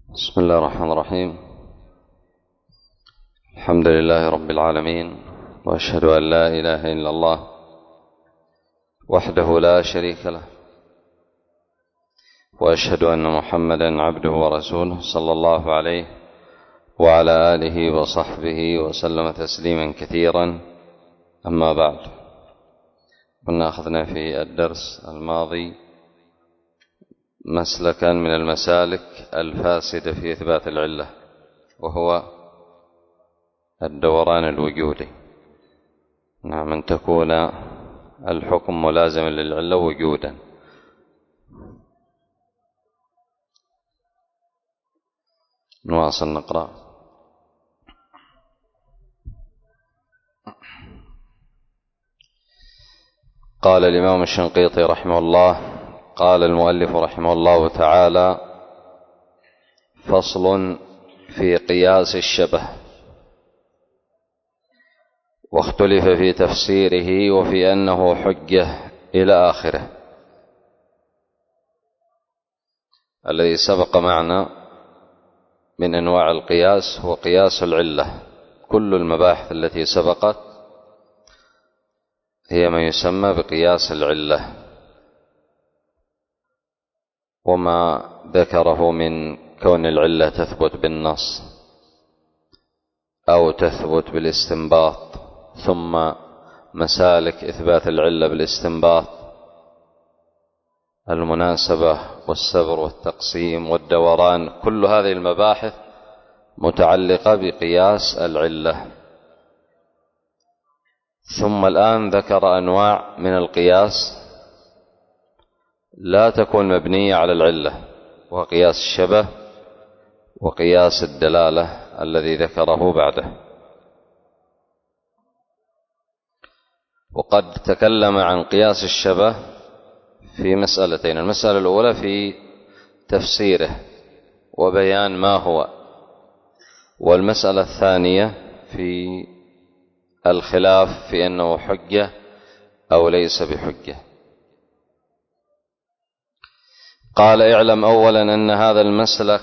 بسم الله الرحمن الرحيم. الحمد لله رب العالمين، وأشهد أن لا إله إلا الله وحده لا شريك له، وأشهد أن محمدا عبده ورسوله صلى الله عليه وعلى آله وصحبه وسلم تسليما كثيرا. أما بعد، كنا أخذنا في الدرس الماضي مسلكا من المسالك الفاسدة في إثبات العلة، وهو الدوران الوجودي. نعم، أن تكون الحكم ملازما للعلة وجودا. نواصل نقرأ. قال الإمام الشنقيطي رحمه الله: قال المؤلف رحمه الله تعالى: فصل في قياس الشبه، واختلف في تفسيره وفي أنه حجة إلى آخره. الذي سبق معنا من أنواع القياس هو قياس العلة. كل المباحث التي سبقت هي ما يسمى بقياس العلة، وما ذكره من كون العلة تثبت بالنص أو تثبت بالاستنباط، ثم مسالك إثبات العلة بالاستنباط: المناسبة والسبر والتقسيم والدوران. كل هذه المباحث متعلقة بقياس العلة. ثم الآن ذكر أنواع من القياس لا تكون مبنية على العلة، وقياس الشبه وقياس الدلالة الذي ذكره بعده. وقد تكلم عن قياس الشبه في مسألتين: المسألة الأولى في تفسيره وبيان ما هو، والمسألة الثانية في الخلاف في أنه حجة أو ليس بحجة. قال: اعلم أولا أن هذا المسلك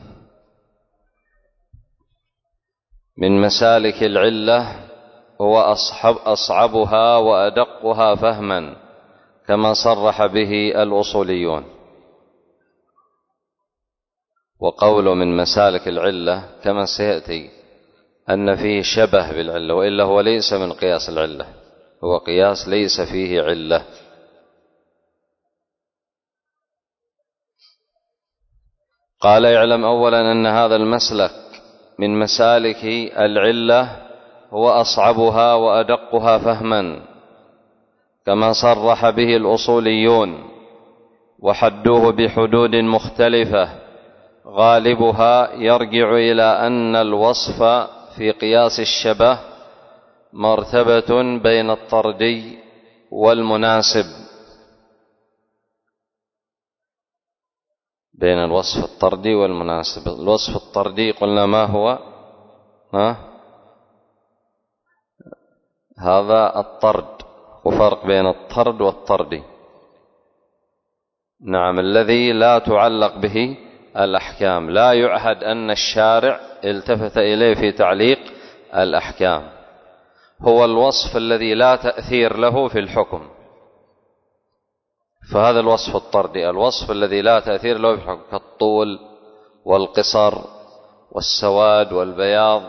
من مسالك العلة هو أصعبها وأدقها فهما، كما صرح به الأصوليون. وقوله من مسالك العلة كما سيأتي أن فيه شبه بالعلة، وإلا هو ليس من قياس العلة، هو قياس ليس فيه علة. قال: اعلم أولا أن هذا المسلك من مسالك العلة هو أصعبها وأدقها فهما، كما صرح به الأصوليون، وحدوه بحدود مختلفة، غالبها يرجع إلى أن الوصف في قياس الشبه مرتبة بين الطردي والمناسب، بين الوصف الطردي والمناسب. الوصف الطردي قلنا ما هو؟ هذا الطرد، وفرق بين الطرد والطردي. نعم، الذي لا تعلق به الأحكام، لا يعهد أن الشارع التفت إليه في تعليق الأحكام. هو الوصف الذي لا تأثير له في الحكم، فهذا الوصف الطردي، الوصف الذي لا تأثير له في الحكم، كالطول والقصر والسواد والبياض.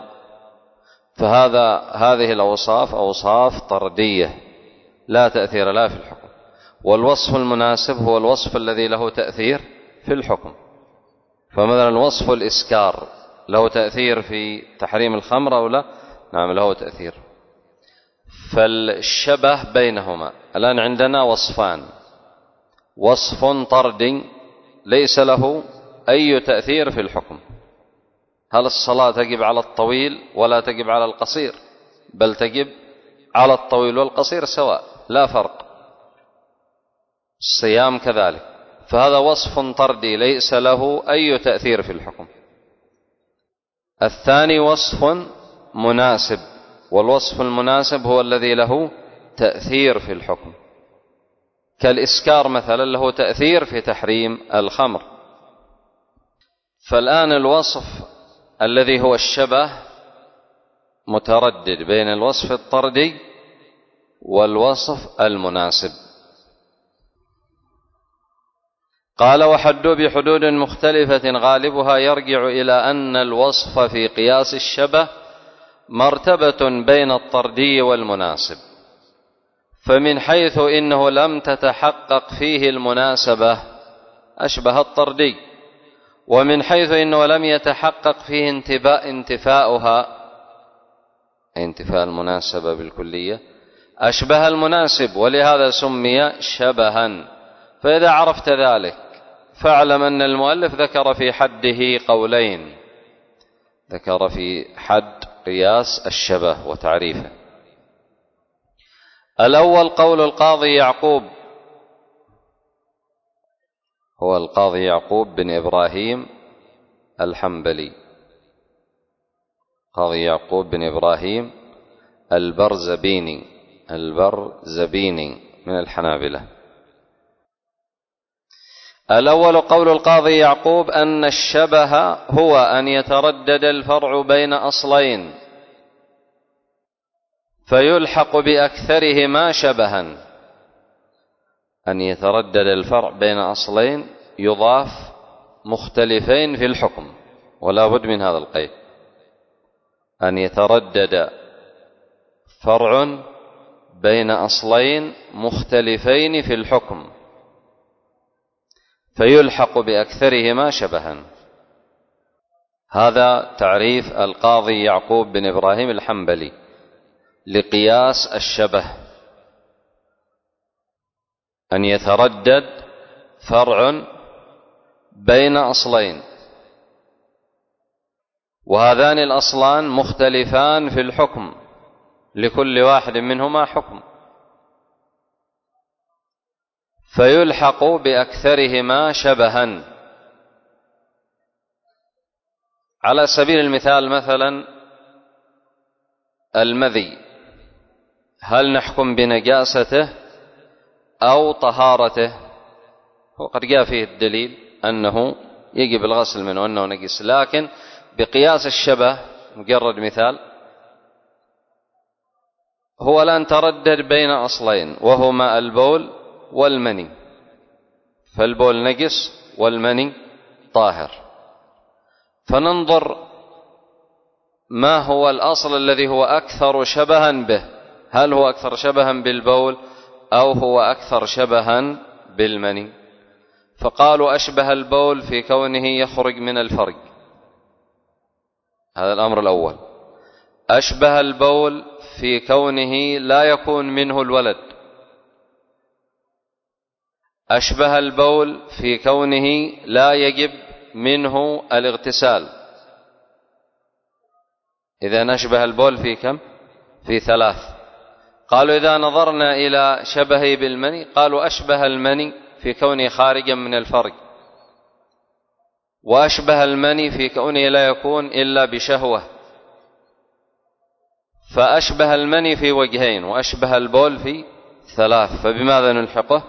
هذه الأوصاف أوصاف طردية لا تأثير لها في الحكم. والوصف المناسب هو الوصف الذي له تأثير في الحكم. فمثلا وصف الإسكار له تأثير في تحريم الخمر أو لا؟ نعم، له تأثير. فالشبه بينهما الآن عندنا وصفان: وصف طردي ليس له أي تأثير في الحكم. هل الصلاة تجب على الطويل ولا تجب على القصير؟ بل تجب على الطويل والقصير سواء، لا فرق. الصيام كذلك. فهذا وصف طردي ليس له أي تأثير في الحكم. الثاني وصف مناسب، والوصف المناسب هو الذي له تأثير في الحكم، كالإسكار مثلا له تأثير في تحريم الخمر. فالآن الوصف الذي هو الشبه متردد بين الوصف الطردي والوصف المناسب. قال: وحدوا بحدود مختلفة غالبها يرجع إلى أن الوصف في قياس الشبه مرتبة بين الطردي والمناسب، فمن حيث إنه لم تتحقق فيه المناسبة أشبه الطردي، ومن حيث إنه لم يتحقق فيه انتفاء المناسبة بالكلية أشبه المناسب، ولهذا سمي شبها. فإذا عرفت ذلك فاعلم أن المؤلف ذكر في حده قولين، ذكر في حد قياس الشبه وتعريفه. الأول قول القاضي يعقوب، هو القاضي يعقوب بن إبراهيم الحنبلي، قاضي يعقوب بن إبراهيم البرزبيني من الحنابلة. الأول قول القاضي يعقوب أن الشبه هو أن يتردد الفرع بين أصلين فيلحق بأكثرهما شبها. أن يتردد الفرع بين أصلين يضاف مختلفين في الحكم، ولا بد من هذا القيد، أن يتردد فرع بين أصلين مختلفين في الحكم فيلحق بأكثرهما شبها. هذا تعريف القاضي يعقوب بن إبراهيم الحنبلي لقياس الشبه: أن يتردد فرع بين أصلين، وهذان الأصلان مختلفان في الحكم، لكل واحد منهما حكم، فيلحق بأكثرهما شبها. على سبيل المثال مثلا المذي، هل نحكم بنجاسته أو طهارته؟ وقد جاء فيه الدليل أنه يجب الغسل منه وأنه نجس، لكن بقياس الشبه مجرد مثال هو الآن تردد بين أصلين وهما البول والمني، فالبول نجس والمني طاهر، فننظر ما هو الأصل الذي هو أكثر شبها به، هل هو أكثر شبها بالبول أو هو أكثر شبها بالمني؟ فقالوا أشبه البول في كونه يخرج من الفرج، هذا الأمر الأول. أشبه البول في كونه لا يكون منه الولد. أشبه البول في كونه لا يجب منه الاغتسال. إذا نشبه البول في كم؟ في 3. قالوا إذا نظرنا إلى شبهه بالمني، قالوا أشبه المني في كونه خارجا من الفرج، وأشبه المني في كونه لا يكون إلا بشهوة، فأشبه المني في وجهين وأشبه البول في 3، فبماذا نلحقه؟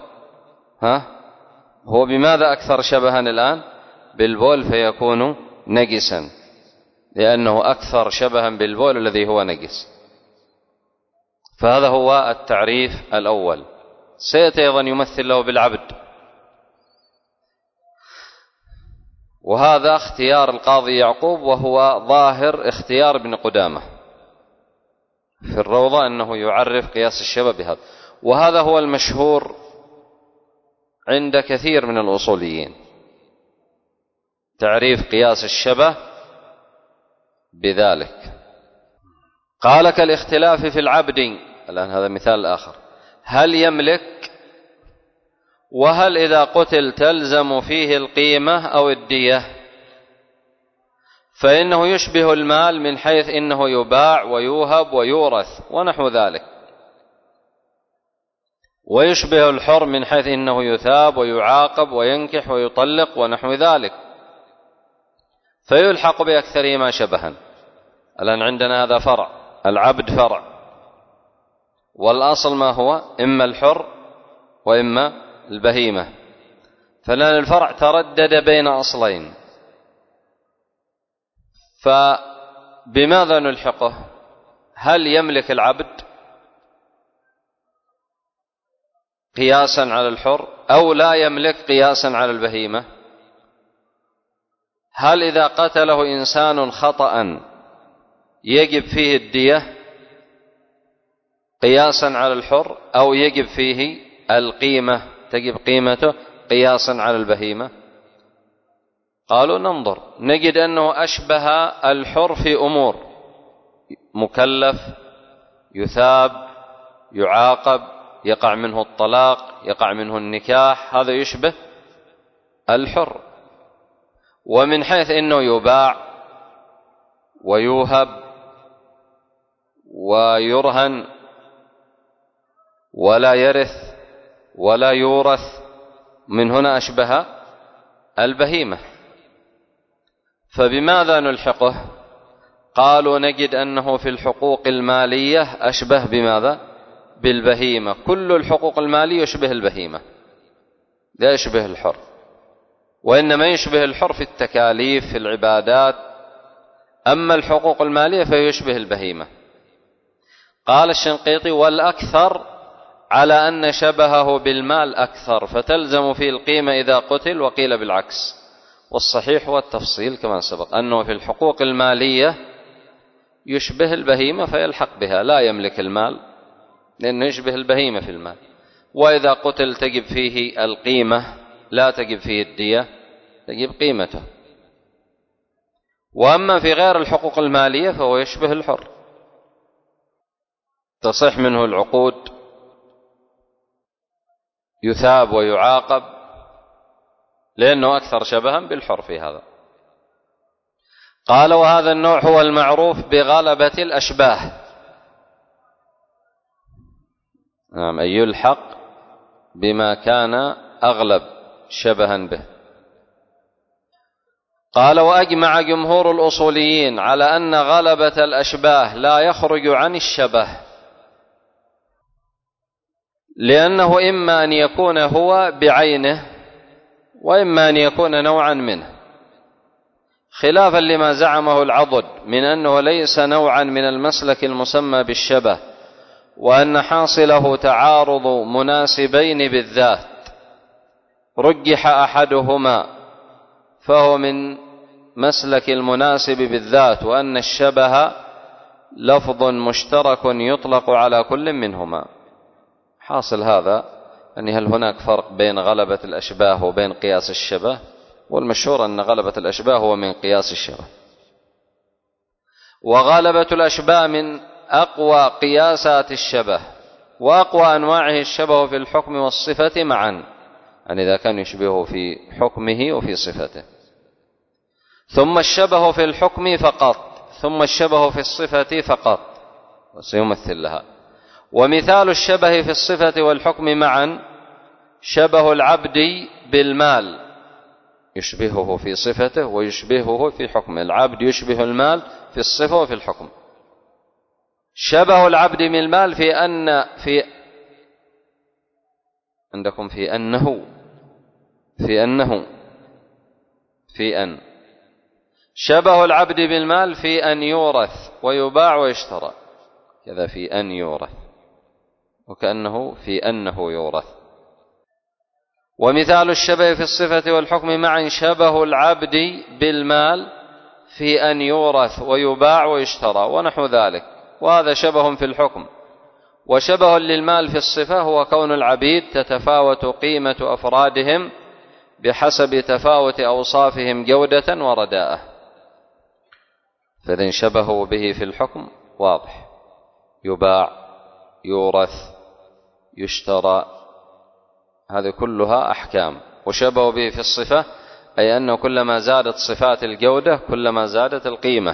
هو بماذا أكثر شبها الآن؟ بالبول، فيكون نجسا، لأنه أكثر شبها بالبول الذي هو نجس. فهذا هو التعريف الأول. سيأتي أيضا يمثل له بالعبد، وهذا اختيار القاضي يعقوب، وهو ظاهر اختيار ابن قدامة في الروضة أنه يعرف قياس الشبه بهذا، وهذا هو المشهور عند كثير من الأصوليين، تعريف قياس الشبه بذلك. قال: كالاختلاف في العبد، الآن هذا مثال آخر، هل يملك، وهل إذا قتل تلزم فيه القيمة أو الدية؟ فإنه يشبه المال من حيث إنه يباع ويوهب ويورث ونحو ذلك، ويشبه الحر من حيث إنه يثاب ويعاقب وينكح ويطلق ونحو ذلك، فيلحق بأكثرهما شبها. الآن عندنا هذا فرع، العبد فرع، والأصل ما هو؟ إما الحر وإما البهيمة، فلأن الفرع تردد بين أصلين فبماذا نلحقه؟ هل يملك العبد قياسا على الحر أو لا يملك قياسا على البهيمة؟ هل إذا قتله إنسان خطأ يجب فيه الدية قياسا على الحر أو يجب فيه القيمة تجب قيمته قياسا على البهيمة؟ قالوا ننظر نجد أنه أشبه الحر في أمور: مكلف، يثاب، يعاقب، يقع منه الطلاق، يقع منه النكاح، هذا يشبه الحر. ومن حيث أنه يباع ويوهب ويرهن ولا يرث ولا يورث، من هنا أشبه البهيمة. فبماذا نلحقه؟ قالوا نجد أنه في الحقوق المالية أشبه بماذا؟ بالبهيمة. كل الحقوق المالية يشبه البهيمة، لا يشبه الحر، وإنما يشبه الحر في التكاليف في العبادات، أما الحقوق المالية فيشبه البهيمة. قال الشنقيطي: والأكثر على أن شبهه بالمال أكثر، فتلزم فيه القيمة إذا قتل، وقيل بالعكس. والصحيح هو التفصيل كما سبق، أنه في الحقوق المالية يشبه البهيمة فيلحق بها، لا يملك المال لأنه يشبه البهيمة في المال. وإذا قتل تجب فيه القيمة، لا تجب فيه الدية، تجب قيمته. وأما في غير الحقوق المالية فهو يشبه الحر، تصح منه العقود، يثاب ويعاقب، لأنه أكثر شبها بالحر في هذا. قال: وهذا النوع هو المعروف بغلبة الأشباه. نعم، أي يلحق بما كان أغلب شبها به. قال: وأجمع جمهور الأصوليين على أن غلبة الأشباه لا يخرج عن الشبه، لأنه إما أن يكون هو بعينه وإما أن يكون نوعا منه، خلافا لما زعمه العضد من أنه ليس نوعا من المسلك المسمى بالشبه، وأن حاصله تعارض مناسبين بالذات، رجح أحدهما فهو من مسلك المناسب بالذات، وأن الشبه لفظ مشترك يطلق على كل منهما. حاصل هذا أن هل هناك فرق بين غلبة الأشباه وبين قياس الشبه؟ والمشهور أن غلبة الأشباه هو من قياس الشبه. وغلبة الأشباه من أقوى قياسات الشبه، وأقوى أنواعه الشبه في الحكم والصفة معا، يعني إذا كان يشبهه في حكمه وفي صفته. ثم الشبه في الحكم فقط، ثم الشبه في الصفة فقط، وسيمثل لها. ومثال الشبه في الصفة والحكم معا شبه العبد بالمال، يشبهه في صفته ويشبهه في حكمه. العبد يشبه المال في الصفة وفي الحكم. شبه العبد بالمال عندكم في أن شبه العبد بالمال في أن يورث ويباع ويشترى، كذا في أن يورث، وكأنه في أنه يورث. ومثال الشبه في الصفة والحكم معا شبه العبد بالمال في أن يورث ويباع ويشترى ونحو ذلك، وهذا شبه في الحكم. وشبه للمال في الصفة هو كون العبيد تتفاوت قيمة أفرادهم بحسب تفاوت أوصافهم جودة ورداءة، فإذن شبهوا به في الحكم واضح، يباع، يورث، يشترى، هذه كلها أحكام. وشبهوا به في الصفة أي أنه كلما زادت صفات الجودة كلما زادت القيمة.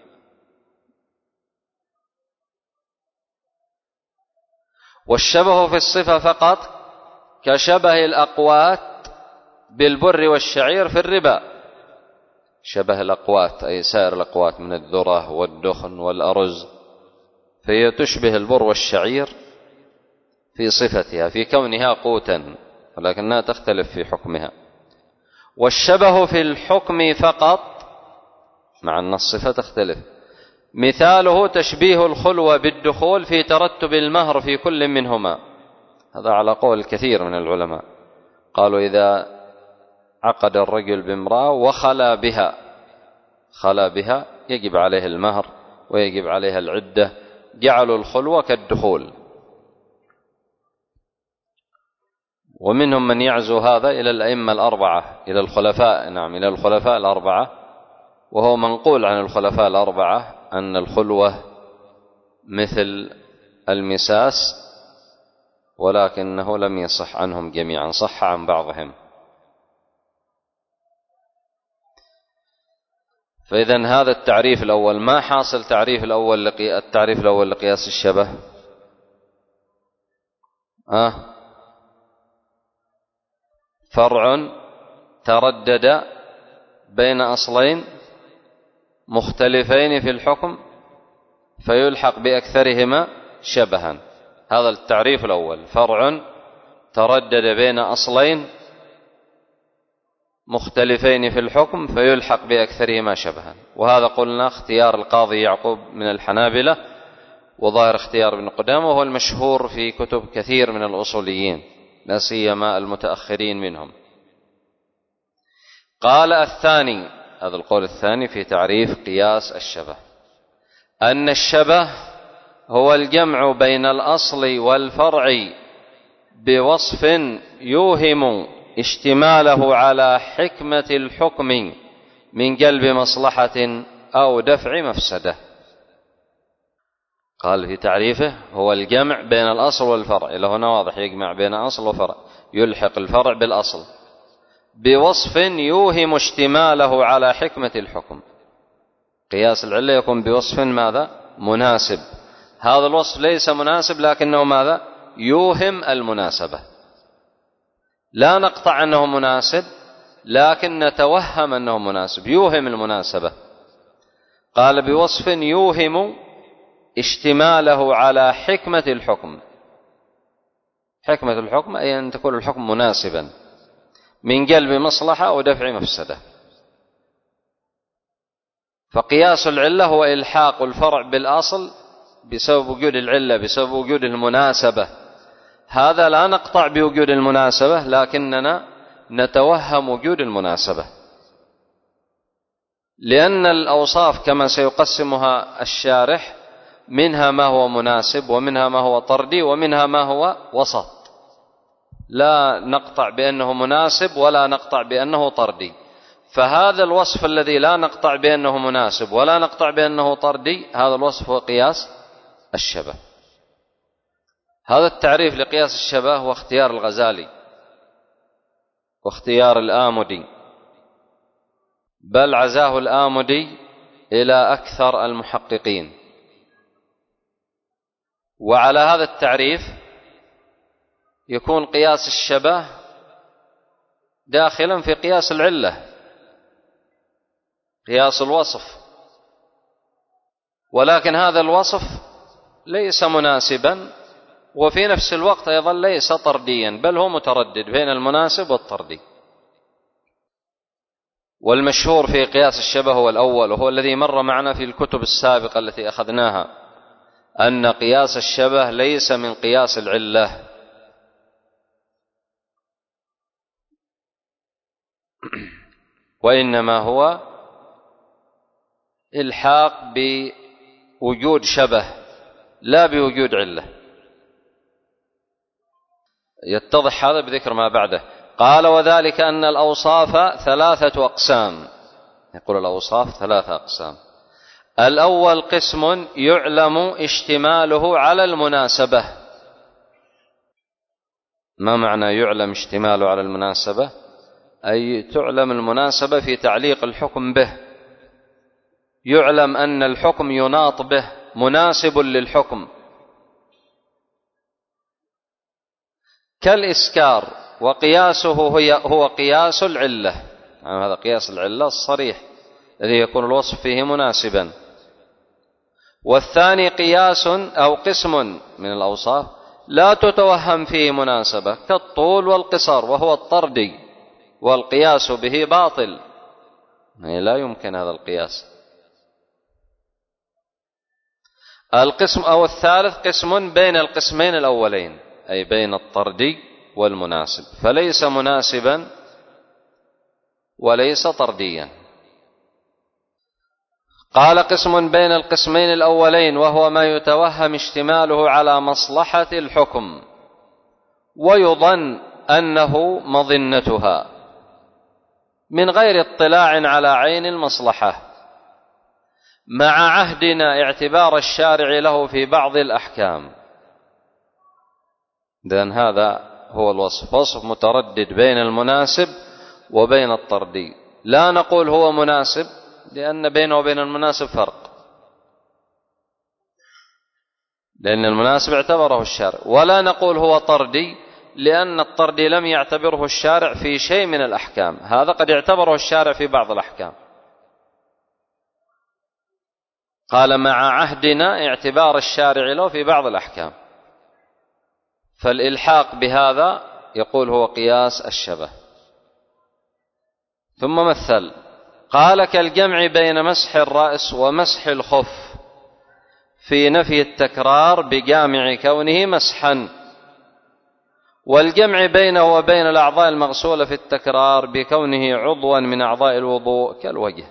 والشبه في الصفة فقط كشبه الأقوات بالبر والشعير في الربا، شبه الأقوات أي سائر الأقوات من الذرة والدخن والأرز، فهي تشبه البر والشعير في صفتها في كونها قوتا، ولكنها تختلف في حكمها. والشبه في الحكم فقط مع أن الصفة تختلف. مثاله تشبيه الخلوة بالدخول في ترتب المهر في كل منهما. هذا على قول الكثير من العلماء، قالوا إذا عقد الرجل بامرأة وخلا بها يجب عليه المهر ويجب عليها العدة، جعلوا الخلوة كالدخول. ومنهم من يعزو هذا إلى الأئمة الأربعة، إلى الخلفاء الأربعة، وهو منقول عن الخلفاء الأربعة أن الخلوة مثل المساس، ولكنه لم يصح عنهم جميعا، صح عن بعضهم. فإذن هذا التعريف الأول. ما حاصل التعريف الأول لقياس الشبه؟ فرع تردد بين أصلين مختلفين في الحكم فيلحق بأكثرهما شبها. هذا التعريف الأول، فرع تردد بين أصلين مختلفين في الحكم فيلحق بأكثرهما شبها. وهذا قلنا اختيار القاضي يعقوب من الحنابلة، وظاهر اختيار ابن قدامة، وهو المشهور في كتب كثير من الأصوليين لا سيما المتأخرين منهم. قال الثاني، هذا القول الثاني في تعريف قياس الشبه، أن الشبه هو الجمع بين الأصل والفرع بوصف يوهم اشتماله على حكمة الحكم من جلب مصلحة أو دفع مفسدة. قال في تعريفه هو الجمع بين الأصل والفرع، إلى هنا واضح، يجمع بين أصل وفرع، يلحق الفرع بالأصل بوصف يوهم اشتماله على حكمة الحكم. قياس العلة يكون بوصف ماذا؟ مناسب. هذا الوصف ليس مناسب لكنه ماذا؟ يوهم المناسبة. لا نقطع أنه مناسب لكن نتوهم أنه مناسب، يوهم المناسبة. قال بوصف يوهم اشتماله على حكمة الحكم. حكمة الحكم أي أن تكون الحكم مناسبا من جلب مصلحة أو دفع مفسدة. فقياس العلة هو إلحاق الفرع بالأصل بسبب وجود العلة، بسبب وجود المناسبة. هذا لا نقطع بوجود المناسبة لكننا نتوهم وجود المناسبة، لأن الأوصاف كما سيقسمها الشارح منها ما هو مناسب ومنها ما هو طردي ومنها ما هو وسط. لا نقطع بأنه مناسب ولا نقطع بأنه طردي. فهذا الوصف الذي لا نقطع بأنه مناسب ولا نقطع بأنه طردي، هذا الوصف هو قياس الشبه. هذا التعريف لقياس الشبه هو اختيار الغزالي واختيار الآمدي، بل عزاه الآمدي إلى أكثر المحققين. وعلى هذا التعريف يكون قياس الشبه داخلا في قياس العلة، قياس الوصف، ولكن هذا الوصف ليس مناسبا وفي نفس الوقت أيضا ليس طرديا، بل هو متردد بين المناسب والطردي. والمشهور في قياس الشبه هو الأول، وهو الذي مر معنا في الكتب السابقة التي أخذناها، أن قياس الشبه ليس من قياس العلة، وإنما هو إلحاق بوجود شبه لا بوجود علة. يتضح هذا بذكر ما بعده. قال وذلك أن الأوصاف ثلاثة أقسام. يقول الأوصاف ثلاثة أقسام. الأول قسم يعلم اشتماله على المناسبة. ما معنى يعلم اشتماله على المناسبة؟ أي تعلم المناسبة في تعليق الحكم به، يعلم أن الحكم يناط به، مناسب للحكم، كالإسكار، وقياسه هو قياس العلة. يعني هذا قياس العلة الصريح الذي يكون الوصف فيه مناسبا. والثاني قياس أو قسم من الأوصاف لا تتوهم فيه مناسبة، كالطول والقصر، وهو الطردي، والقياس به باطل، يعني لا يمكن هذا القياس، القسم أو الثالث قسم بين القسمين الأولين، أي بين الطردي والمناسب، فليس مناسبا وليس طرديا. قال قسم بين القسمين الأولين، وهو ما يتوهم اشتماله على مصلحة الحكم ويظن أنه مظنتها من غير اطلاع على عين المصلحة، مع عهدنا اعتبار الشارع له في بعض الأحكام. إذن هذا هو الوصف، وصف متردد بين المناسب وبين الطردي. لا نقول هو مناسب لأن بينه وبين المناسب فرق، لأن المناسب اعتبره الشارع، ولا نقول هو طردي لأن الطردي لم يعتبره الشارع في شيء من الأحكام، هذا قد اعتبره الشارع في بعض الأحكام. قال مع عهدنا اعتبار الشارع له في بعض الأحكام، فالإلحاق بهذا يقول هو قياس الشبه. ثم مثل، قال كالجمع بين مسح الرأس ومسح الخف في نفي التكرار بجامع كونه مسحا، والجمع بينه وبين الأعضاء المغسولة في التكرار بكونه عضوا من أعضاء الوضوء كالوجه.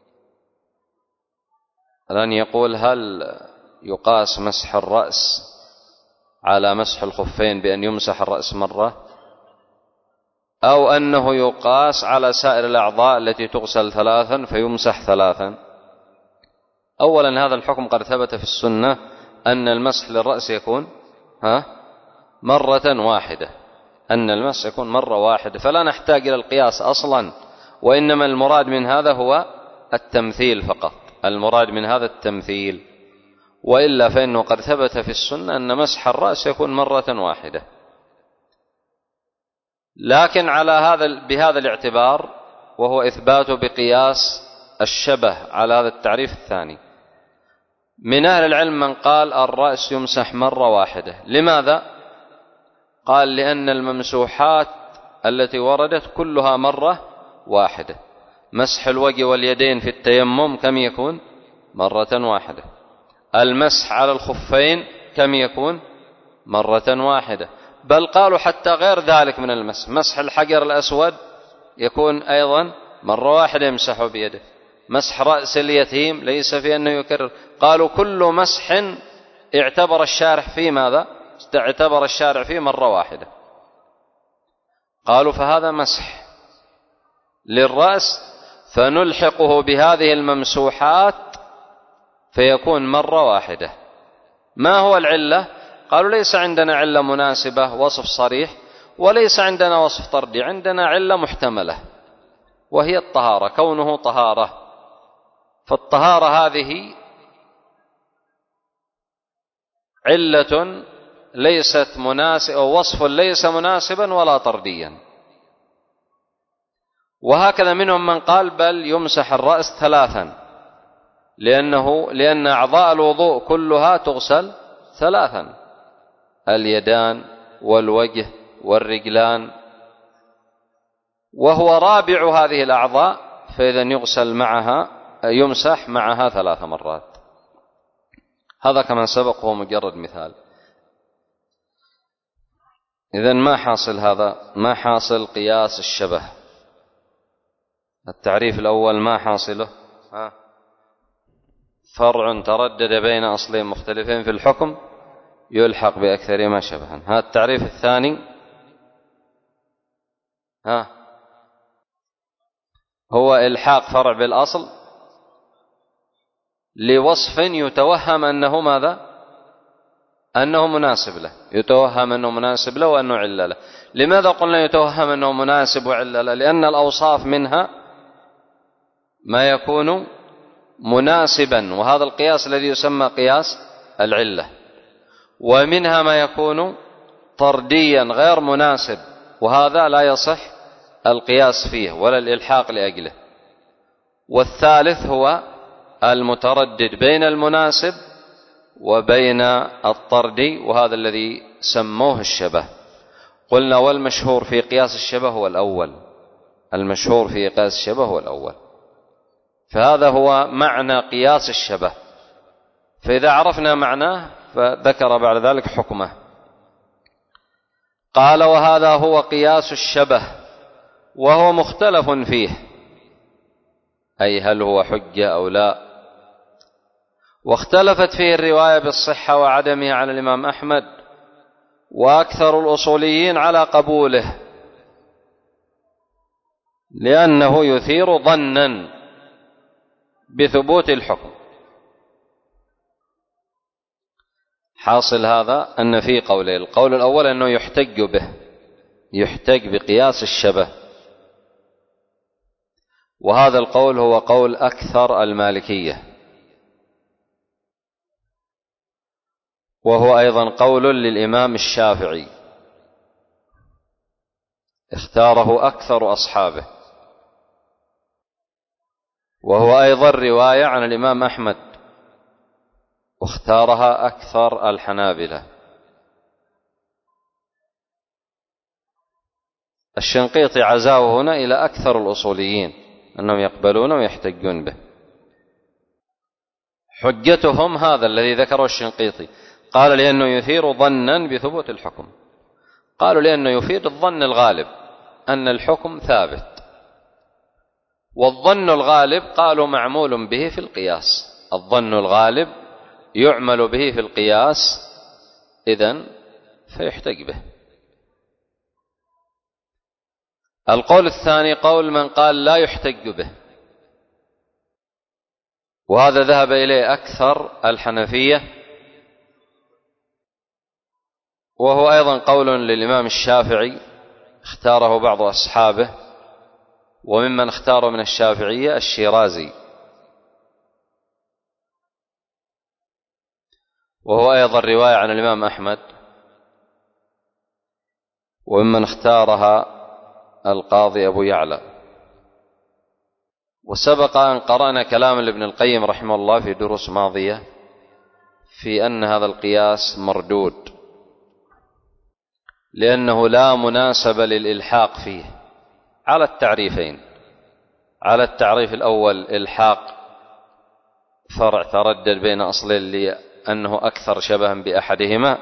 الآن يقول هل يقاس مسح الرأس على مسح الخفين بأن يمسح الرأس مرة، أو أنه يقاس على سائر الأعضاء التي تغسل ثلاثا فيمسح ثلاثا؟ أولا هذا الحكم قد ثبت في السنة أن المسح للرأس يكون مرة واحدة، أن المسح يكون مرة واحدة، فلا نحتاج إلى القياس أصلا، وإنما المراد من هذا هو التمثيل فقط، المراد من هذا التمثيل، وإلا فإنه قد ثبت في السنة أن مسح الرأس يكون مرة واحدة. لكن بهذا الاعتبار، وهو إثباته بقياس الشبه على هذا التعريف الثاني، من أهل العلم من قال الرأس يمسح مرة واحدة. لماذا؟ قال لأن الممسوحات التي وردت كلها مرة واحدة. مسح الوجه واليدين في التيمم كم يكون؟ مرة واحدة. المسح على الخفين كم يكون؟ مرة واحدة. بل قالوا حتى غير ذلك من المسح، مسح الحجر الأسود يكون أيضا مرة واحدة يمسحه بيده. مسح رأس اليتيم ليس في أنه يكرر. قالوا كل مسح اعتبر الشارع فيه ماذا؟ اعتبر الشارع فيه مرة واحدة. قالوا فهذا مسح للرأس فنلحقه بهذه الممسوحات فيكون مرة واحدة. ما هو العلة؟ قالوا ليس عندنا علة مناسبة وصف صريح، وليس عندنا وصف طردي، عندنا علة محتملة وهي الطهارة، كونه طهارة. فالطهارة هذه علة ليست مناسبة، أو وصف ليس مناسبا ولا طرديا. وهكذا منهم من قال بل يمسح الرأس ثلاثا، لأن أعضاء الوضوء كلها تغسل ثلاثا، اليدان والوجه والرجلان، وهو رابع هذه الأعضاء، فإذا يمسح معها 3 مرات. هذا كما سبق هو مجرد مثال. إذن ما حاصل هذا؟ ما حاصل قياس الشبه. التعريف الأول ما حاصله؟ فرع تردد بين أصلين مختلفين في الحكم يلحق بأكثر ما شبها. هذا التعريف الثاني هو إلحاق فرع بالأصل لوصف يتوهم أنه ماذا؟ أنه مناسب له، يتوهم أنه مناسب له وأنه علة له. لماذا قلنا يتوهم أنه مناسب وعلة له؟ لأن الأوصاف منها ما يكون مناسبا، وهذا القياس الذي يسمى قياس العلة، ومنها ما يكون طرديا غير مناسب، وهذا لا يصح القياس فيه ولا الإلحاق لأجله. والثالث هو المتردد بين المناسب وبين الطردي، وهذا الذي سموه الشبه. قلنا والمشهور في قياس الشبه هو الأول، المشهور في قياس الشبه هو الأول. فهذا هو معنى قياس الشبه، فإذا عرفنا معناه فذكر بعد ذلك حكمه. قال: وهذا هو قياس الشبه، وهو مختلف فيه، أي هل هو حجة أو لا. واختلفت فيه الرواية بالصحة وعدمها على الإمام أحمد، وأكثر الأصوليين على قبوله، لأنه يثير ظنا بثبوت الحكم. حاصل هذا أن في قولين: القول الأول أنه يحتج به، يحتج بقياس الشبه، وهذا القول هو قول أكثر المالكية، وهو أيضا قول للإمام الشافعي اختاره أكثر أصحابه، وهو أيضا رواية عن الإمام أحمد واختارها أكثر الحنابلة. الشنقيطي عزاه هنا إلى أكثر الأصوليين أنهم يقبلون ويحتجون به. حجتهم هذا الذي ذكره الشنقيطي، قال لأنه يثير ظنا بثبوت الحكم. قالوا لأنه يفيد الظن الغالب أن الحكم ثابت، والظن الغالب قالوا معمول به في القياس، الظن الغالب يعمل به في القياس، إذن فيحتج به. القول الثاني قول من قال لا يحتج به، وهذا ذهب إليه أكثر الحنفية، وهو أيضا قول للإمام الشافعي اختاره بعض أصحابه، وممن اختاره من الشافعية الشيرازي، وهو أيضا رواية عن الإمام أحمد، وممن اختارها القاضي أبو يعلى. وسبق أن قرأنا كلام لابن القيم رحمه الله في دروس ماضية في أن هذا القياس مردود، لأنه لا مناسبة للإلحاق فيه على التعريفين. على التعريف الأول إلحاق فرع تردد بين أصلين لأنه أكثر شبها بأحدهما،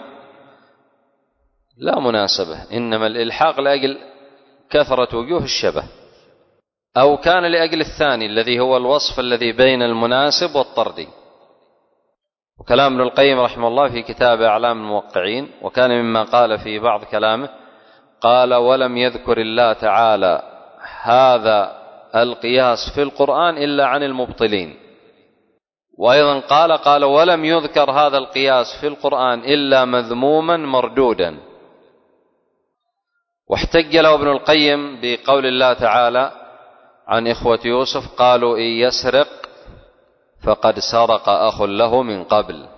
لا مناسبة، إنما الإلحاق لأجل كثرة وجوه الشبه، أو كان لأجل الثاني الذي هو الوصف الذي بين المناسب والطردي. وكلام ابن القيم رحمه الله في كتاب أعلام الموقعين، وكان مما قال في بعض كلامه، قال: ولم يذكر الله تعالى هذا القياس في القرآن إلا عن المبطلين. وأيضا قال ولم يذكر هذا القياس في القرآن إلا مذموما مردودا. واحتج له ابن القيم بقول الله تعالى عن إخوة يوسف: قالوا إن يسرق فقد سرق أخ له من قبل.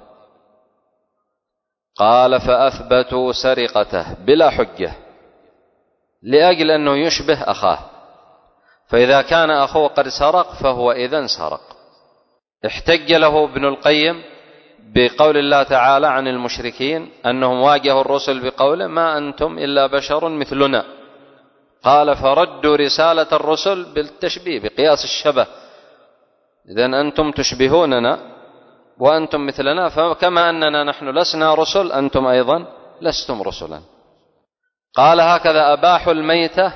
قال: فأثبتوا سرقته بلا حجة لأجل أنه يشبه أخاه، فإذا كان أخوه قد سرق فهو إذن سرق. احتج له ابن القيم بقول الله تعالى عن المشركين أنهم واجهوا الرسل بقوله: ما أنتم إلا بشر مثلنا. قال: فردوا رسالة الرسل بالتشبيه بقياس الشبه، إذن أنتم تشبهوننا وأنتم مثلنا، فكما أننا نحن لسنا رسل أنتم أيضا لستم رسلا. قال: هكذا أباحوا الميتة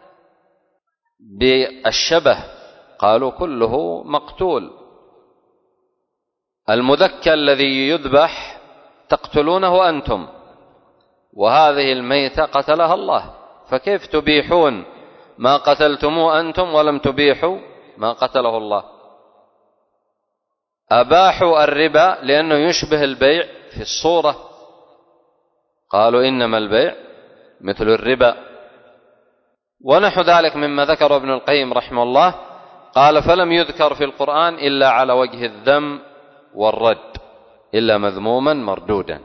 بالشبه، قالوا كله مقتول، المذكى الذي يذبح تقتلونه أنتم، وهذه الميتة قتلها الله، فكيف تبيحون ما قتلتموه أنتم ولم تبيحوا ما قتله الله؟ أباحوا الربا لأنه يشبه البيع في الصورة، قالوا إنما البيع مثل الربا. ونحو ذلك مما ذكر ابن القيم رحمه الله، قال: فلم يذكر في القرآن إلا على وجه الذم والرد، إلا مذموما مردودا،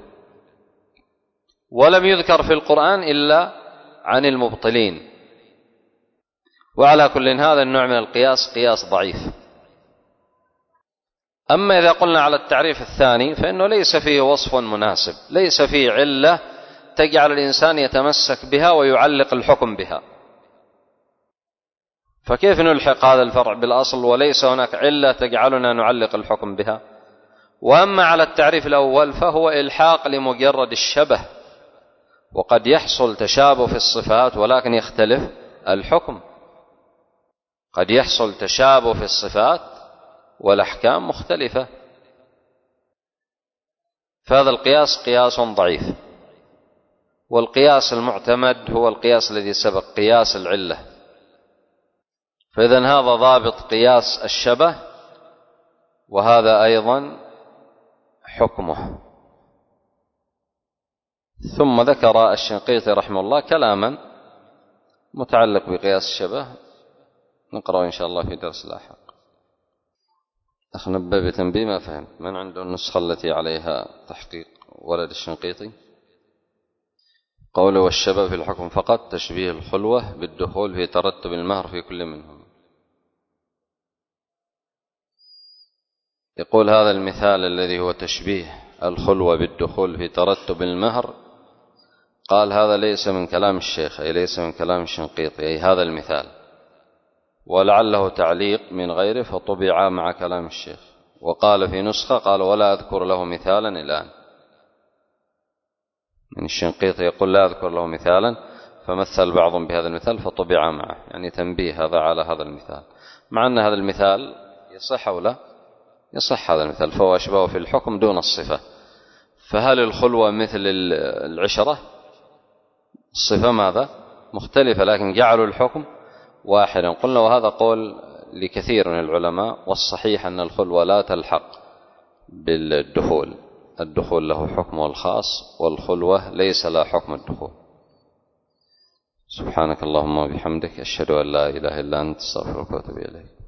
ولم يذكر في القرآن إلا عن المبطلين. وعلى كل هذا النوع من القياس قياس ضعيف. أما إذا قلنا على التعريف الثاني فإنه ليس فيه وصف مناسب، ليس فيه علة تجعل الإنسان يتمسك بها ويعلق الحكم بها، فكيف نلحق هذا الفرع بالأصل وليس هناك علة تجعلنا نعلق الحكم بها؟ وأما على التعريف الأول فهو إلحاق لمجرد الشبه، وقد يحصل تشابه في الصفات ولكن يختلف الحكم، قد يحصل تشابه في الصفات والأحكام مختلفة، فهذا القياس قياس ضعيف. والقياس المعتمد هو القياس الذي سبق، قياس العلة. فإذن هذا ضابط قياس الشبه، وهذا أيضا حكمه. ثم ذكر الشنقيطي رحمه الله كلاما متعلق بقياس الشبه، نقرأ إن شاء الله في درس لاحق. أخ نبه بتنبيه ما فهمت، من عنده النسخة التي عليها تحقيق ولد الشنقيطي؟ قوله والشبه في الحكم فقط تشبيه الخلوة بالدخول في ترتب المهر في كل منهم. يقول هذا المثال الذي هو تشبيه الخلوة بالدخول في ترتب المهر، قال هذا ليس من كلام الشيخ، أي ليس من كلام الشنقيطي، أي هذا المثال، ولعله تعليق من غيره فطبع مع كلام الشيخ. وقال في نسخة قال ولا أذكر له مثالا الآن، من الشنقيطي يقول لا أذكر له مثالا، فمثل بعضهم بهذا المثال فطبع معه، يعني تنبيه هذا على هذا المثال، مع أن هذا المثال يصح أو لا يصح. هذا المثال فهو أشبه في الحكم دون الصفة. فهل الخلوة مثل العشرة؟ الصفة ماذا؟ مختلفة، لكن جعلوا الحكم واحدا. قلنا وهذا قول لكثير من العلماء، والصحيح أن الخلوة لا تلحق بالدخول، الدخول له حكمه الخاص، والخلوة ليس لها حكم الدخول. سبحانك اللهم وبحمدك، أشهد أن لا إله إلا أنت، أستغفرك وأتوب إليك.